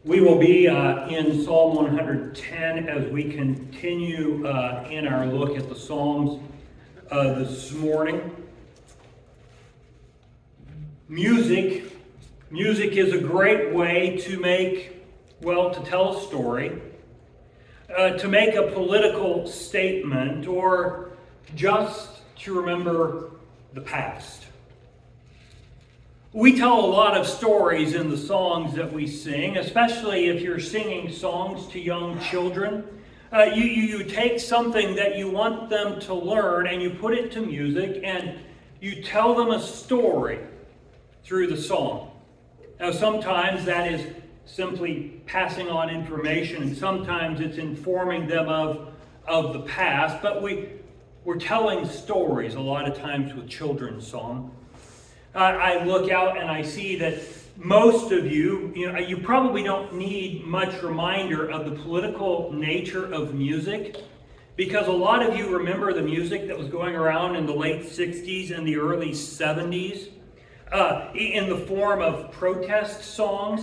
We will be in Psalm 110 as we continue in our look at the Psalms this morning. Music is a great way to tell a story, to make a political statement, or just to remember the past. We tell a lot of stories in the songs that we sing, especially if you're singing songs to young children. You take something that you want them to learn and you put it to music and you tell them a story through the song. Now, sometimes that is simply passing on information, and sometimes it's informing them of the past, but we're telling stories a lot of times with children's song. I look out and I see that most of you probably don't need much reminder of the political nature of music, because a lot of you remember the music that was going around in the late 60s and the early 70s in the form of protest songs.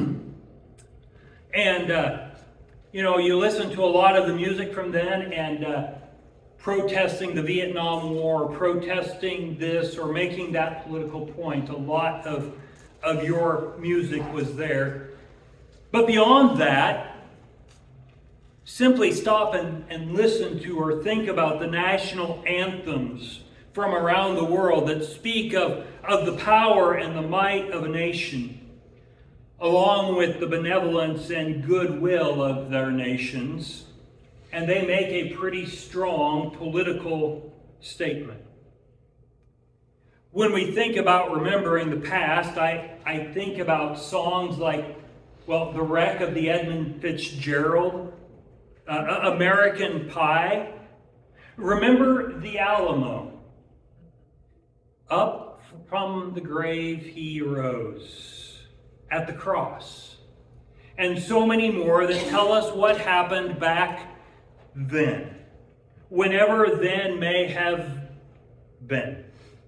And, you listen to a lot of the music from then and protesting the Vietnam War, protesting this, or making that political point. A lot of your music was there. But beyond that, simply stop and listen to or think about the national anthems from around the world that speak of the power and the might of a nation, along with the benevolence and goodwill of their nations. And they make a pretty strong political statement. When we think about remembering the past, I think about songs like, The Wreck of the Edmund Fitzgerald, American Pie, Remember the Alamo, Up from the Grave He Rose, At the Cross, and so many more that tell us what happened back then, whenever then may have been.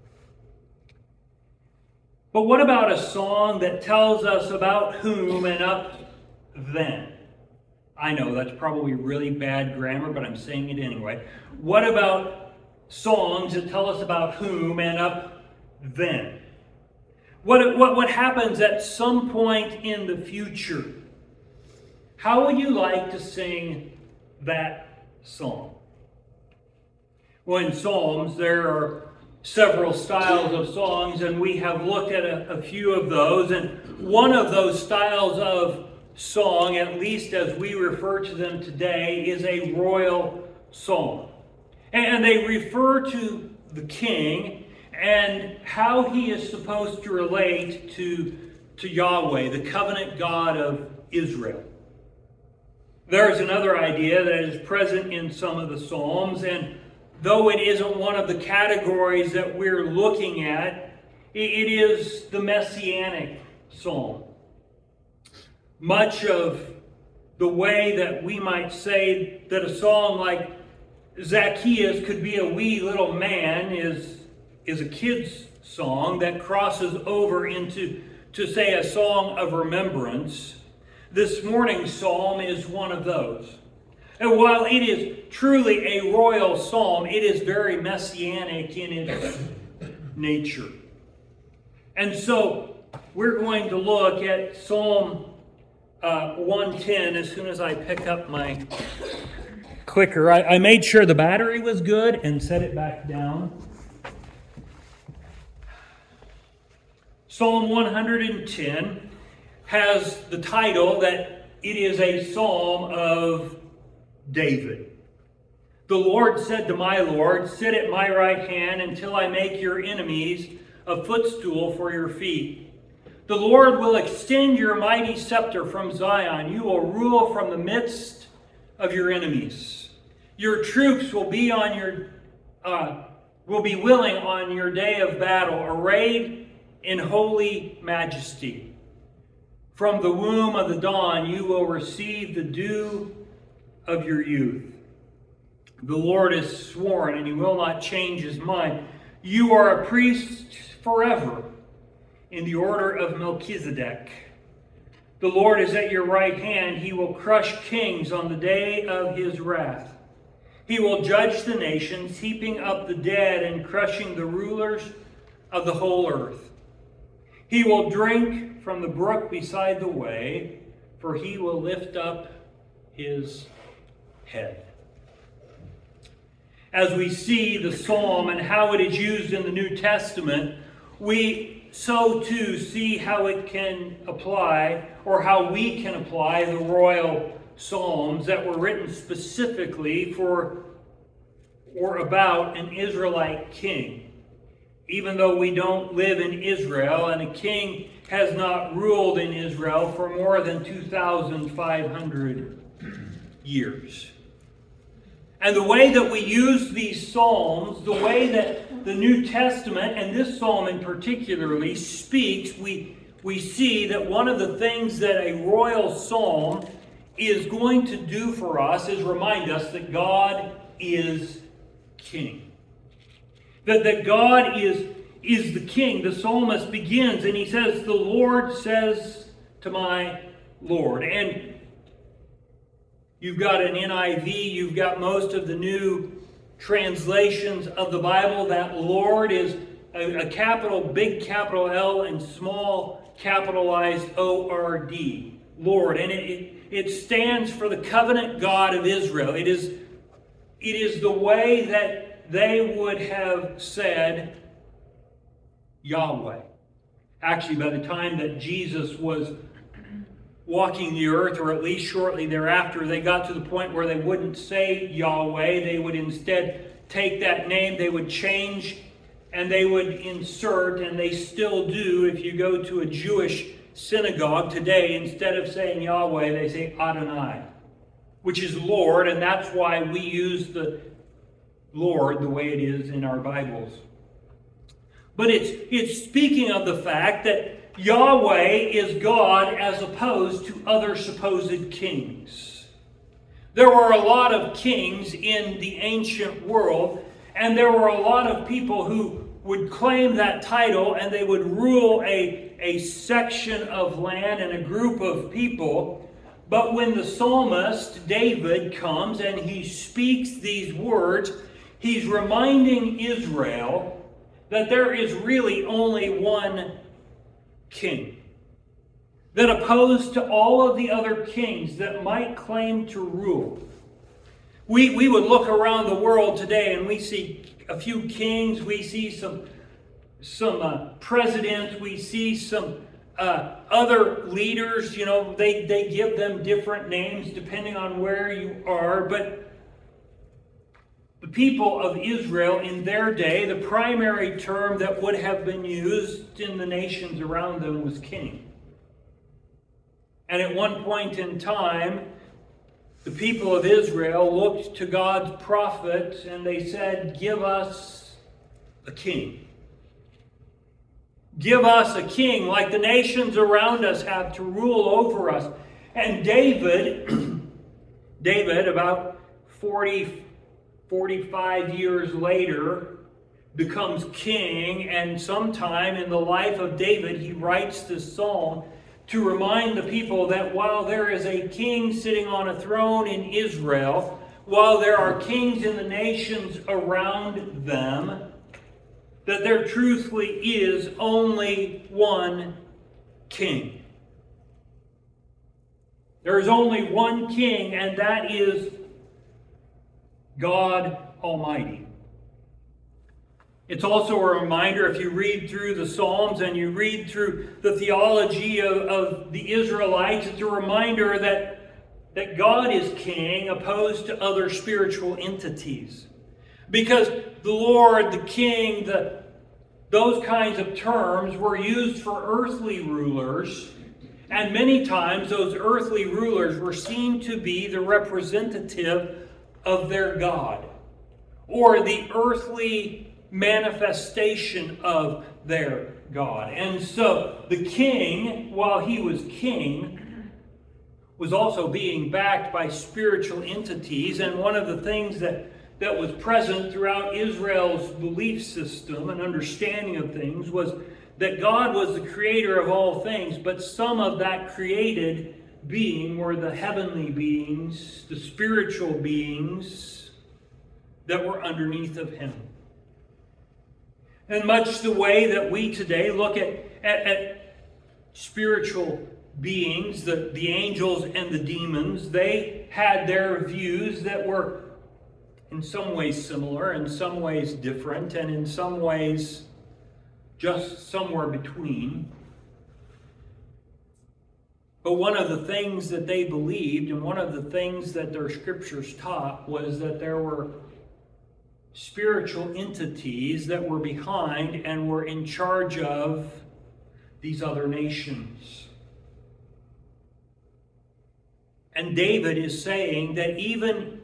But what about a song that tells us about whom and up then? I know that's probably really bad grammar, but I'm saying it anyway. What about songs that tell us about whom and up then? What happens at some point in the future? How would you like to sing that song? Well, in Psalms, there are several styles of songs, and we have looked at a few of those. And one of those styles of song, at least as we refer to them today, is a royal song. And they refer to the king and how he is supposed to relate to Yahweh, the covenant God of Israel. There's another idea that is present in some of the Psalms, and though it isn't one of the categories that we're looking at, it is the Messianic Psalm. Much of the way that we might say that a song like Zacchaeus could be a wee little man is a kid's song that crosses over into, say, a song of remembrance. This morning's psalm is one of those. And while it is truly a royal psalm, it is very messianic in its nature. And so we're going to look at Psalm 110 as soon as I pick up my clicker. I made sure the battery was good and set it back down. Psalm 110 has the title that it is a psalm of David. The Lord said to my Lord, "Sit at my right hand until I make your enemies a footstool for your feet. The Lord will extend your mighty scepter from Zion. You will rule from the midst of your enemies. Your troops will be willing on your day of battle, arrayed in holy majesty. From the womb of the dawn you will receive the dew of your youth. The Lord has sworn, and he will not change his mind. You are a priest forever in the order of Melchizedek. The Lord is at your right hand. He will crush kings on the day of his wrath. He will judge the nations, heaping up the dead and crushing the rulers of the whole earth. He will drink from the brook beside the way, for he will lift up his head. As we see the psalm and how it is used in the New Testament, we so too see how it can apply, or how we can apply the royal psalms that were written specifically for or about an Israelite king. Even though we don't live in Israel, and a king has not ruled in Israel for more than 2,500 years. And the way that we use these psalms, the way that the New Testament, and this psalm in particularly, speaks, we see that one of the things that a royal psalm is going to do for us is remind us that God is king. That God is the king. The psalmist begins and he says, "The Lord says to my Lord." And you've got an NIV, you've got most of the new translations of the Bible. That Lord is a capital, big capital L, and small capitalized O-R-D. Lord. And it stands for the covenant God of Israel. It is the way that they would have said Yahweh. Actually, by the time that Jesus was walking the earth, or at least shortly thereafter, they got to the point where they wouldn't say Yahweh. They would instead take that name, they would change, and they would insert, and they still do, if you go to a Jewish synagogue today, instead of saying Yahweh, they say Adonai, which is Lord, and that's why we use the Lord the way it is in our Bibles. But it's speaking of the fact that Yahweh is God as opposed to other supposed kings. There were a lot of kings in the ancient world, and there were a lot of people who would claim that title, and they would rule a section of land and a group of people. But when the psalmist David comes and he speaks these words, he's reminding Israel that there is really only one king. That opposed to all of the other kings that might claim to rule. We would look around the world today and we see a few kings, we see some presidents, we see some other leaders. You know, they give them different names depending on where you are. But the people of Israel in their day, the primary term that would have been used in the nations around them was king. And at one point in time, the people of Israel looked to God's prophets and they said, "Give us a king. Give us a king like the nations around us have to rule over us." And David, about 45 years later, becomes king. And sometime in the life of David, he writes this psalm to remind the people that while there is a king sitting on a throne in Israel, while there are kings in the nations around them, that there truthfully is only one king. There is only one king, and that is God Almighty. It's also a reminder, if you read through the Psalms and you read through the theology of the Israelites, it's a reminder that God is king opposed to other spiritual entities. Because the Lord, the king, those kinds of terms were used for earthly rulers, and many times those earthly rulers were seen to be the representative of their God, or the earthly manifestation of their God. And so the king, while he was king, was also being backed by spiritual entities. And one of the things that was present throughout Israel's belief system and understanding of things was that God was the creator of all things, but some of that created being were the heavenly beings, the spiritual beings that were underneath of him. And much the way that we today look at spiritual beings, the angels and the demons, they had their views that were in some ways similar, in some ways different, and in some ways just somewhere between. But one of the things that they believed, and one of the things that their scriptures taught, was that there were spiritual entities that were behind and were in charge of these other nations. And David is saying that even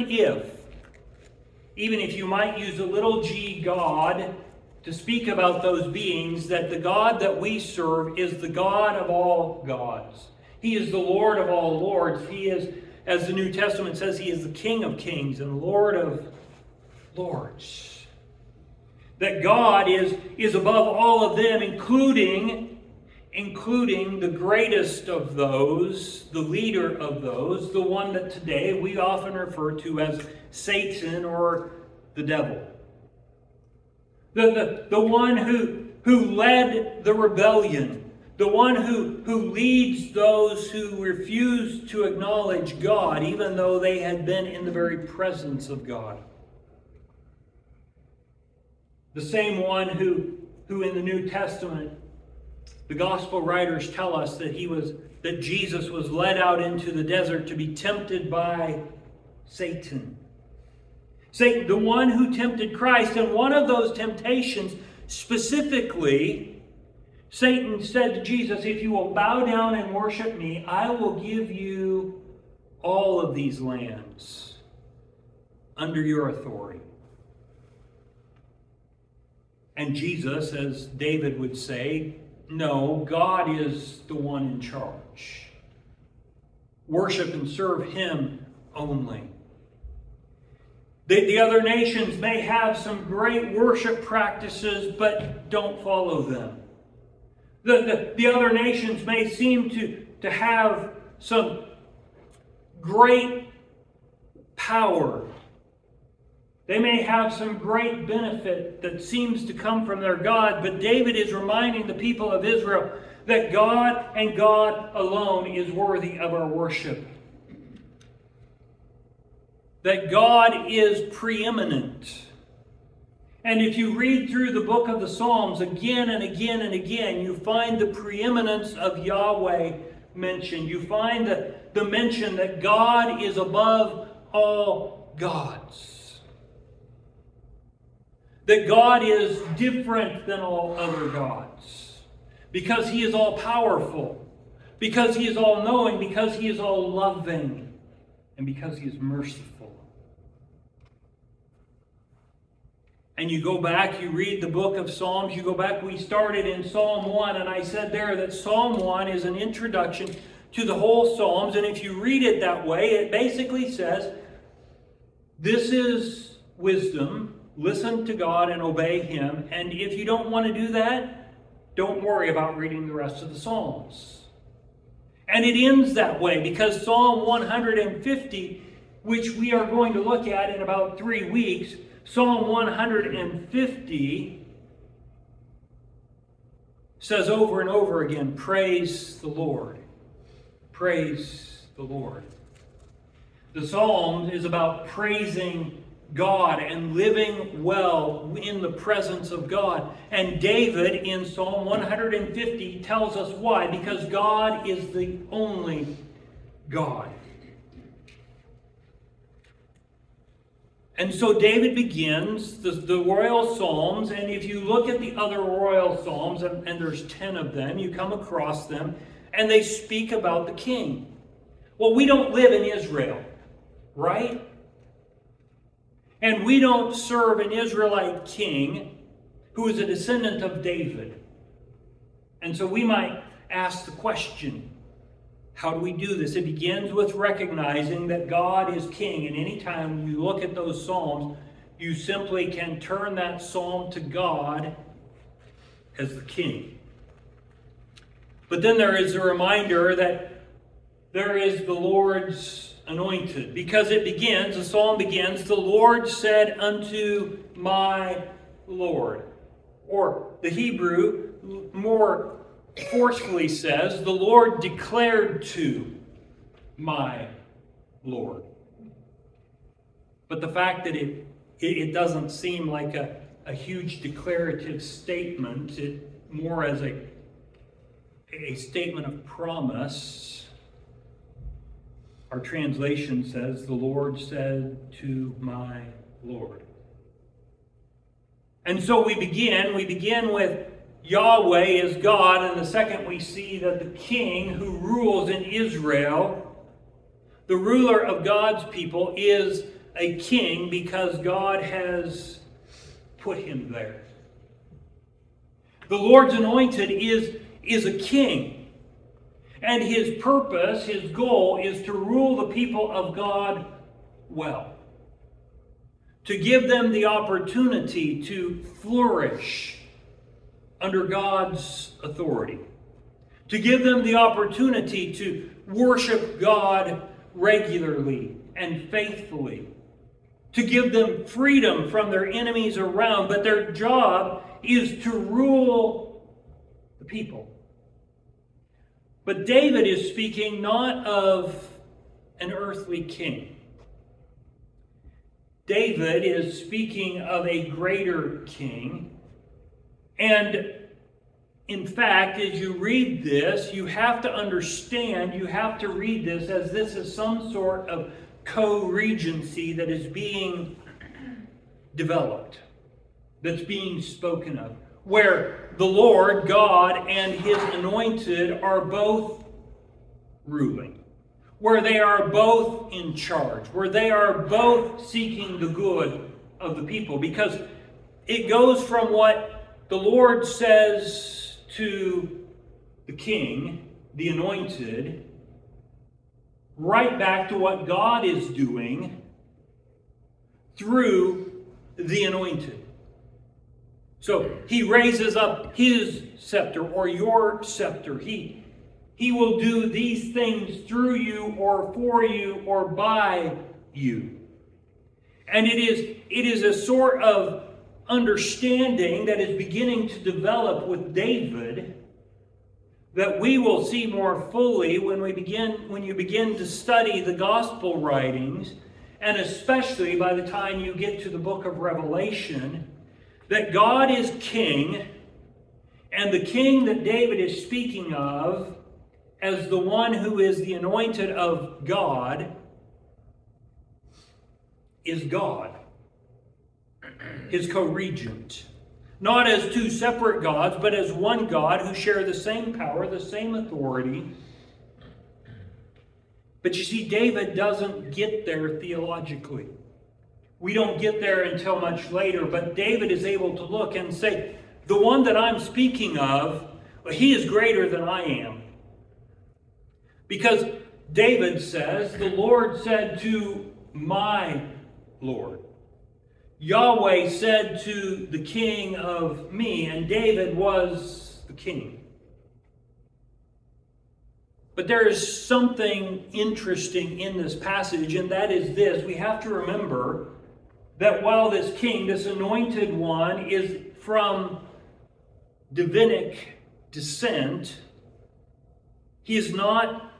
if you might use a little g God to speak about those beings, that the God that we serve is the God of all gods. He is the Lord of all lords. He is, as the New Testament says, he is the King of kings and Lord of lords. That God is above all of them, including the greatest of those, the leader of those, the one that today we often refer to as Satan or the devil. The one who led the rebellion, the one who leads those who refuse to acknowledge God, even though they had been in the very presence of God. The same one who in the New Testament, the gospel writers tell us that Jesus was led out into the desert to be tempted by Satan. Satan, the one who tempted Christ, and one of those temptations specifically, Satan said to Jesus, if you will bow down and worship me, I will give you all of these lands under your authority. And Jesus, as David would say, no, God is the one in charge. Worship and serve him only. The other nations may have some great worship practices, but don't follow them. The other nations may seem to have some great power. They may have some great benefit that seems to come from their God, but David is reminding the people of Israel that God and God alone is worthy of our worship. That God is preeminent. And if you read through the book of the Psalms again and again and again, you find the preeminence of Yahweh mentioned. You find the mention that God is above all gods. That God is different than all other gods. Because he is all powerful. Because he is all knowing. Because he is all loving. And because he is merciful. And you go back, you read the book of Psalms, you go back, we started in Psalm 1, and I said there that Psalm 1 is an introduction to the whole Psalms, and if you read it that way, it basically says, this is wisdom, listen to God and obey him, and if you don't want to do that, don't worry about reading the rest of the Psalms. And it ends that way, because Psalm 150, which we are going to look at in about 3 weeks, Psalm 150 says over and over again, praise the Lord. Praise the Lord. The Psalm is about praising God and living well in the presence of God. And David in Psalm 150 tells us why. Because God is the only God. And so David begins the royal psalms, and if you look at the other royal psalms, and there's 10 of them, you come across them, and they speak about the king. Well, we don't live in Israel, right? And we don't serve an Israelite king who is a descendant of David. And so we might ask the question, how do we do this? It begins with recognizing that God is king. And anytime you look at those psalms, you simply can turn that psalm to God, as the king. But then there is a reminder that there is the Lord's anointed. Because the psalm begins, the Lord said unto my Lord. Or the Hebrew more forcefully says, the Lord declared to my Lord. But the fact that it doesn't seem like a huge declarative statement, it more as a statement of promise. Our translation says, the Lord said to my Lord. And so we begin with Yahweh as God, and the second we see that the king who rules in Israel, the ruler of God's people, is a king because God has put him there. The Lord's anointed is a king, and his purpose, his goal, is to rule the people of God well, to give them the opportunity to flourish under God's authority, to give them the opportunity to worship God regularly and faithfully, to give them freedom from their enemies around, but their job is to rule the people. But David is speaking not of an earthly king. David is speaking of a greater king. And in fact, as you read this, you have to understand, you have to read this as this is some sort of co-regency that is being developed, that's being spoken of, where the Lord, God, and his anointed are both ruling, where they are both in charge, where they are both seeking the good of the people. Because it goes from what the Lord says to the king, the anointed, right back to what God is doing through the anointed. So he raises up his scepter or your scepter. He will do these things through you or for you or by you. And it is a sort of understanding that is beginning to develop with David that we will see more fully when you begin to study the gospel writings, and especially by the time you get to the book of Revelation, that God is king, and the king that David is speaking of as the one who is the anointed of God is God, his co-regent. Not as two separate gods, but as one God who share the same power, the same authority. But you see, David doesn't get there theologically. We don't get there until much later, but David is able to look and say, the one that I'm speaking of, he is greater than I am. Because David says, the Lord said to my Lord. Yahweh said to the king of me, and David was the king. But there is something interesting in this passage, and that is this. We have to remember that while this king, this anointed one, is from divinic descent, he is not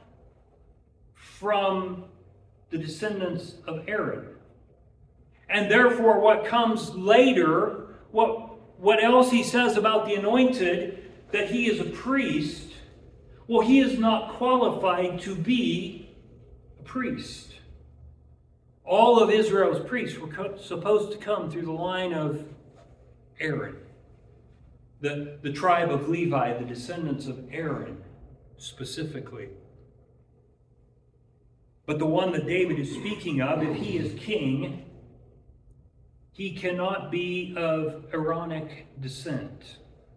from the descendants of Aaron. And therefore, what comes later, what else he says about the anointed, that he is a priest, well, he is not qualified to be a priest. All of Israel's priests were supposed to come through the line of Aaron, the tribe of Levi, the descendants of Aaron specifically. But the one that David is speaking of, if he is king, he cannot be of Aaronic descent.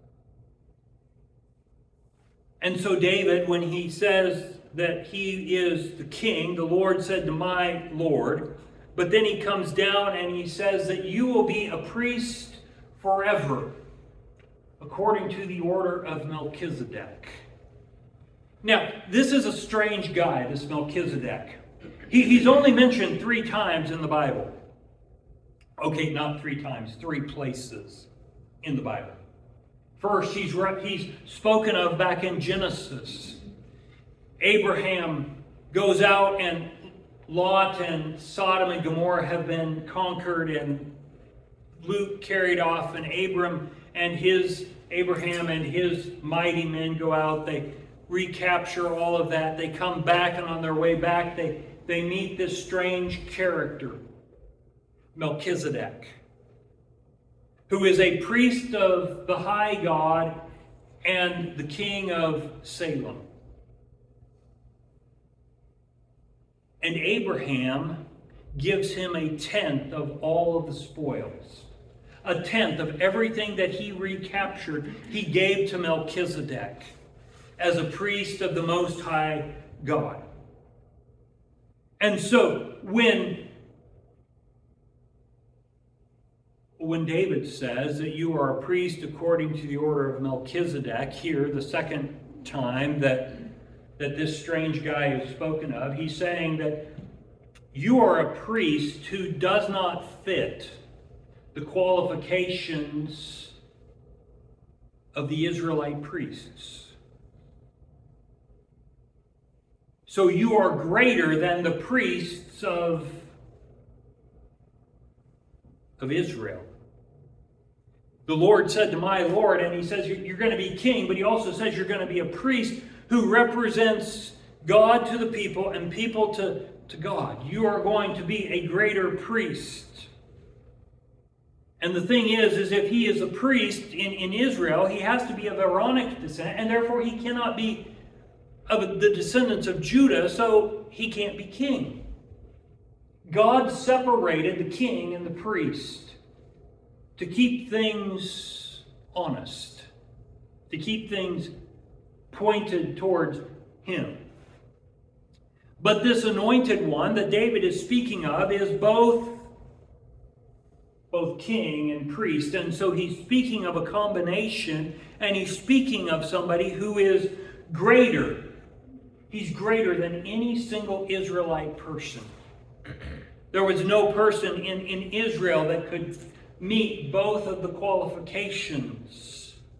And so David, when he says that he is the king, the Lord said to my Lord, but then he comes down and he says that you will be a priest forever. according to the order of Melchizedek. Now, this is a strange guy, this Melchizedek. He's only mentioned 3 times in the Bible. Okay, not 3 times, 3 places in the Bible. First, he's spoken of back in Genesis. Abraham goes out and Lot and Sodom and Gomorrah have been conquered and Luke carried off, and Abraham and his mighty men go out. They recapture all of that. They come back, and on their way back, they meet this strange character, Melchizedek, who is a priest of the high God and the king of Salem. And Abraham gives him a tenth of all of the spoils. A tenth of everything that he recaptured, he gave to Melchizedek as a priest of the Most High God. And so, when David says that you are a priest according to the order of Melchizedek, here, the second time that this strange guy is spoken of, he's saying that you are a priest who does not fit the qualifications of the Israelite priests. So you are greater than the priests of Israel. The Lord said to my Lord, and he says you're going to be king, but he also says you're going to be a priest who represents God to the people and people to God. You are going to be a greater priest. And the thing is if he is a priest in Israel, he has to be of Aaronic descent, and therefore he cannot be of the descendants of Judah, so he can't be king. God separated the king and the priest to keep things honest, to keep things pointed towards him. But this anointed one that David is speaking of is both king and priest. And so he's speaking of a combination, and he's speaking of somebody who is greater. He's greater than any single Israelite person. There was no person in Israel that could meet both of the qualifications.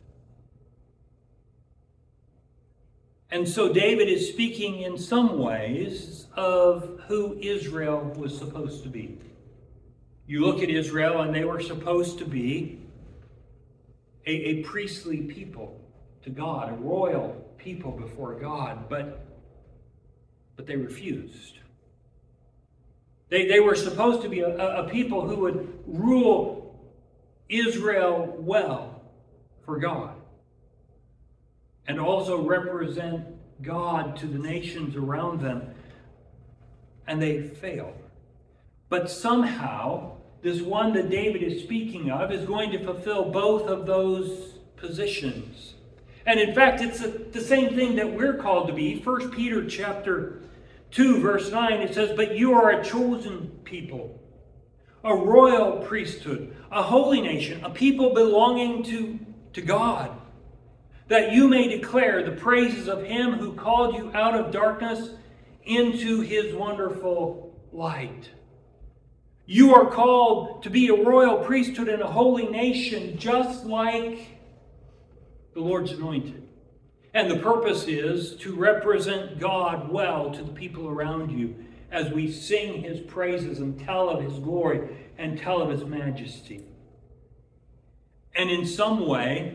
And so David is speaking in some ways of who Israel was supposed to be. You look at Israel, and they were supposed to be a priestly people to God, a royal people before God, but they refused. They were supposed to be a people who would rule Israel well for God, and also represent God to the nations around them, and they failed. But somehow, this one that David is speaking of is going to fulfill both of those positions. And in fact, it's the same thing that we're called to be. 1 Peter chapter 2, verse 9, it says, "But you are a chosen people, a royal priesthood, a holy nation, a people belonging to God, that you may declare the praises of him who called you out of darkness into his wonderful light." You are called to be a royal priesthood and a holy nation, just like the Lord's anointed. And the purpose is to represent God well to the people around you as we sing his praises and tell of his glory and tell of his majesty. And in some way,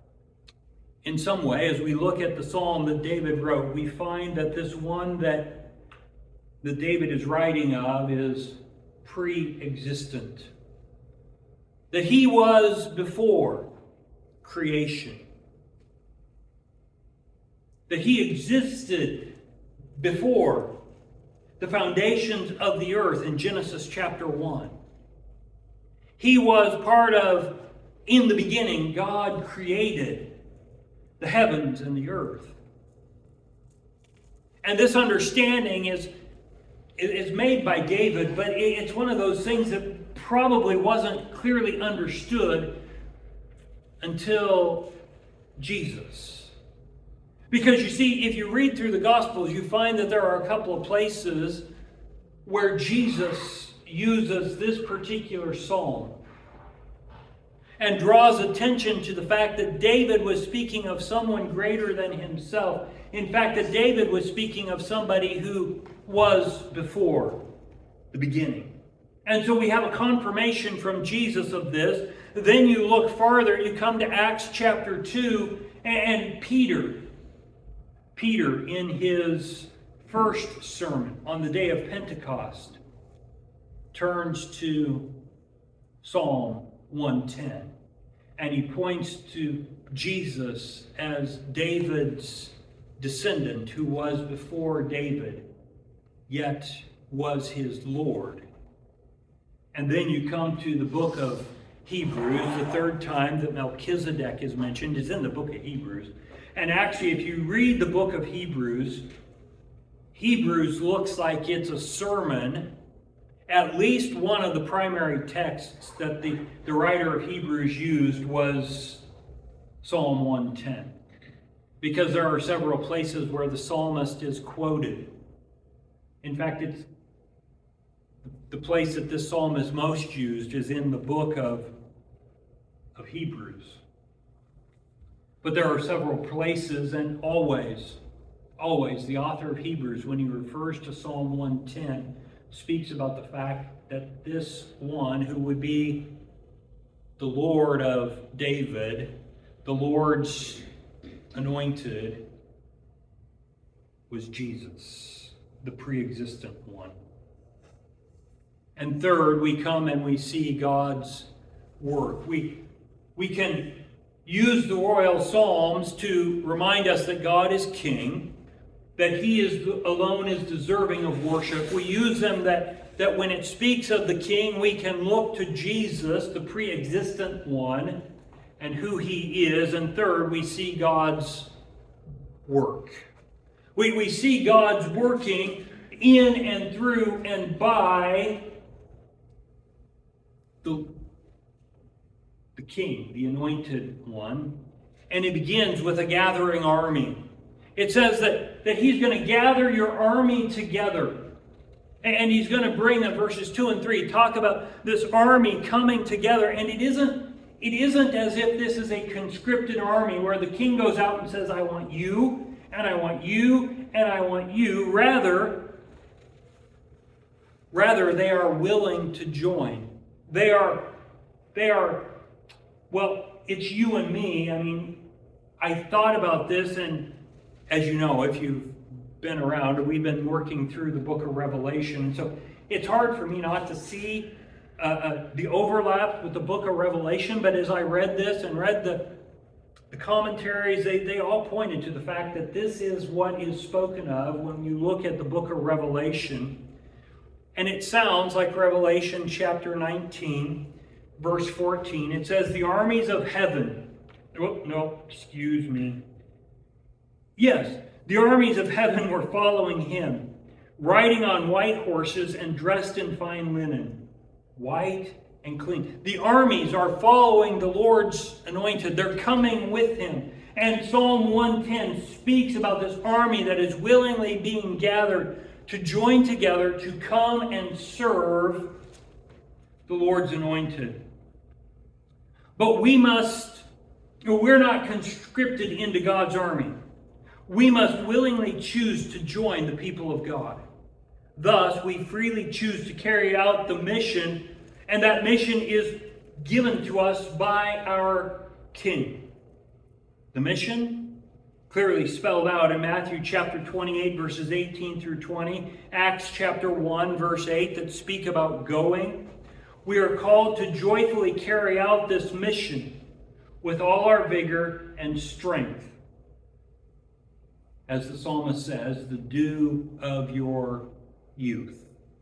as we look at the psalm that David wrote, we find that this one that David is writing of is pre-existent. That he was before creation. That he existed before the foundations of the earth in Genesis chapter 1. He was part of, in the beginning, God created the heavens and the earth. And this understanding is made by David, but it's one of those things that probably wasn't clearly understood until Jesus. Because you see, if you read through the Gospels, you find that there are a couple of places where Jesus uses this particular psalm and draws attention to the fact that David was speaking of someone greater than himself. In fact, that David was speaking of somebody who was before the beginning. And so we have a confirmation from Jesus of this. Then you look farther, you come to Acts chapter 2, and Peter in his first sermon on the day of Pentecost turns to Psalm 110. And he points to Jesus as David's descendant who was before David, yet was his Lord. And then you come to the book of Hebrews. The third time that Melchizedek is mentioned is in the book of Hebrews. And actually, if you read the book of Hebrews, Hebrews looks like it's a sermon. At least one of the primary texts that the writer of Hebrews used was Psalm 110. Because there are several places where the psalmist is quoted. In fact, it's the place that this psalm is most used is in the book of Hebrews. But there are several places, and always, the author of Hebrews, when he refers to Psalm 110, speaks about the fact that this one who would be the Lord of David, the Lord's anointed, was Jesus, the pre-existent one. And third, we come and we see God's work. We can use the royal psalms to remind us that God is king, that he alone is deserving of worship. We use them that when it speaks of the king, we can look to Jesus, the pre-existent one, and who he is. And third, we see God's work. We see God's working in and through and by the king, the anointed one. And it begins with a gathering army. It says that he's going to gather your army together. And he's going to bring them, verses 2 and 3, talk about this army coming together. And it isn't as if this is a conscripted army where the king goes out and says, I want you, and I want you, and I want you. Rather, they are willing to join. They are, well, it's you and me. I mean, I thought about this, and as you know, if you've been around, we've been working through the book of Revelation. So it's hard for me not to see the overlap with the book of Revelation. But as I read this and read the commentaries, they all pointed to the fact that this is what is spoken of when you look at the book of Revelation. And it sounds like Revelation chapter 19, verse 14. It says, the armies of heaven. Oh, no, excuse me. Yes, the armies of heaven were following him, riding on white horses and dressed in fine linen, white and clean. The armies are following the Lord's anointed. They're coming with him. And Psalm 110 speaks about this army that is willingly being gathered to join together to come and serve the Lord's anointed. But we're not conscripted into God's army. We must willingly choose to join the people of God. Thus, we freely choose to carry out the mission, and that mission is given to us by our King. The mission, clearly spelled out in Matthew chapter 28, verses 18 through 20, Acts chapter 1, verse 8, that speak about going. We are called to joyfully carry out this mission with all our vigor and strength. As the psalmist says, the dew of your youth.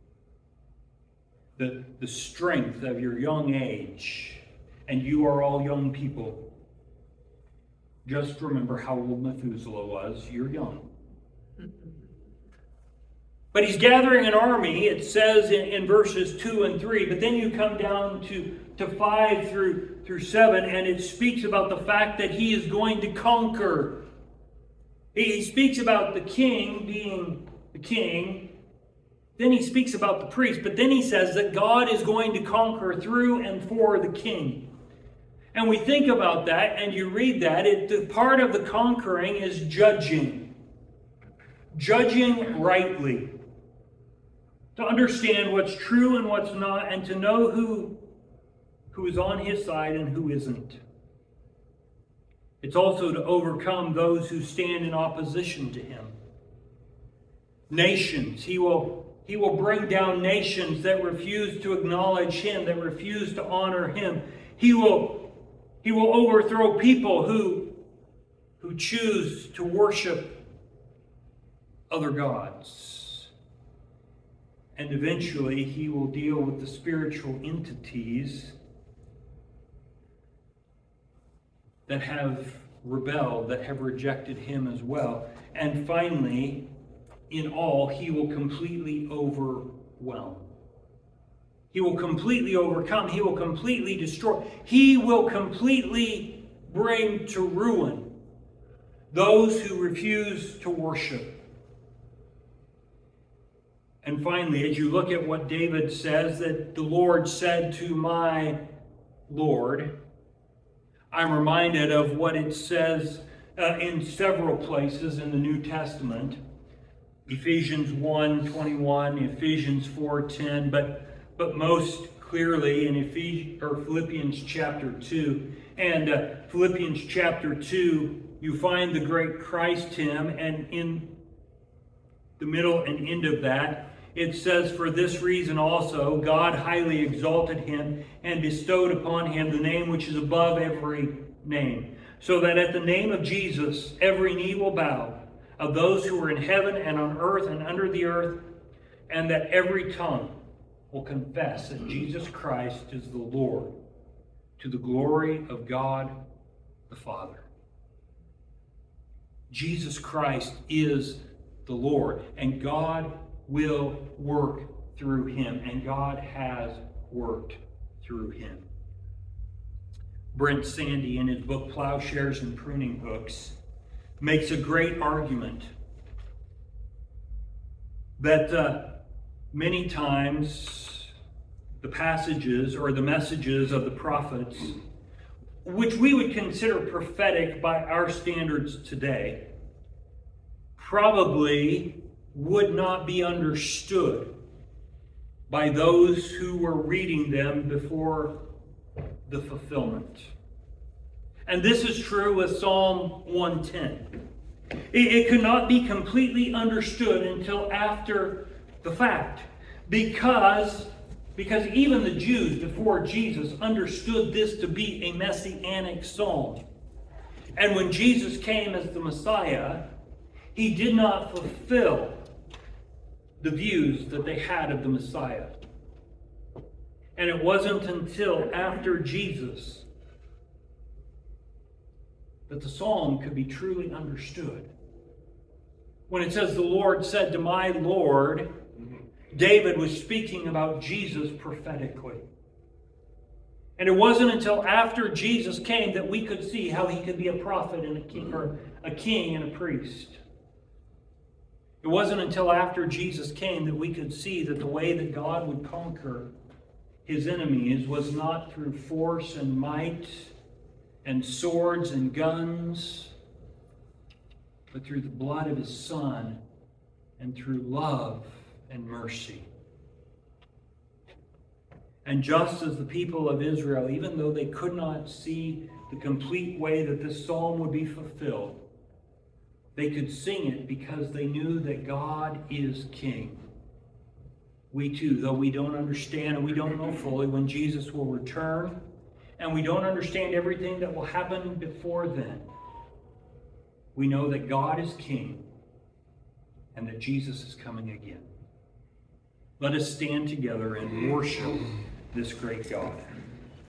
The strength of your young age. And you are all young people. Just remember how old Methuselah was. You're young. But he's gathering an army, it says in verses 2 and 3. But then you come down to to 5 through 7, and it speaks about the fact that he is going to conquer. He speaks about the king being the king. Then he speaks about the priest. But then he says that God is going to conquer through and for the king. And we think about that, and you read that. The part of the conquering is judging. Judging rightly. To understand what's true and what's not, and to know who is on his side and who isn't. It's also to overcome those who stand in opposition to him. Nations. He will bring down nations that refuse to acknowledge him, that refuse to honor him. He will overthrow people who choose to worship other gods. And eventually he will deal with the spiritual entities that have rebelled, that have rejected him as well. And finally, in all, he will completely overwhelm. He will completely overcome. He will completely destroy. He will completely bring to ruin those who refuse to worship. And finally, as you look at what David says, that the Lord said to my Lord, I'm reminded of what it says in several places in the New Testament. Ephesians 1:21, Ephesians 4:10, but most clearly in Philippians chapter 2. And Philippians chapter 2, you find the great Christ hymn, and in the middle and end of that, it says, for this reason also, God highly exalted him and bestowed upon him the name which is above every name, so that at the name of Jesus every knee will bow, of those who are in heaven and on earth and under the earth, and that every tongue will confess that Jesus Christ is the Lord, to the glory of God the Father. Jesus Christ is the Lord, and God will work through him, and God has worked through him. Brent Sandy, in his book Plowshares and Pruning Hooks, makes a great argument that many times the passages or the messages of the prophets, which we would consider prophetic by our standards today, probably would not be understood by those who were reading them before the fulfillment. And this is true with Psalm 110. It could not be completely understood until after the fact, because even the Jews before Jesus understood this to be a messianic psalm. And when Jesus came as the Messiah, he did not fulfill the views that they had of the Messiah. And it wasn't until after Jesus that the psalm could be truly understood. When it says the Lord said to my Lord, David was speaking about Jesus prophetically. And it wasn't until after Jesus came that we could see how he could be a prophet and a king and a priest. It wasn't until after Jesus came that we could see that the way that God would conquer his enemies was not through force and might and swords and guns, but through the blood of his Son and through love and mercy. And just as the people of Israel, even though they could not see the complete way that this psalm would be fulfilled, they could sing it because they knew that God is King. We too, though we don't understand and we don't know fully when Jesus will return, and we don't understand everything that will happen before then, we know that God is King and that Jesus is coming again. Let us stand together and worship this great God.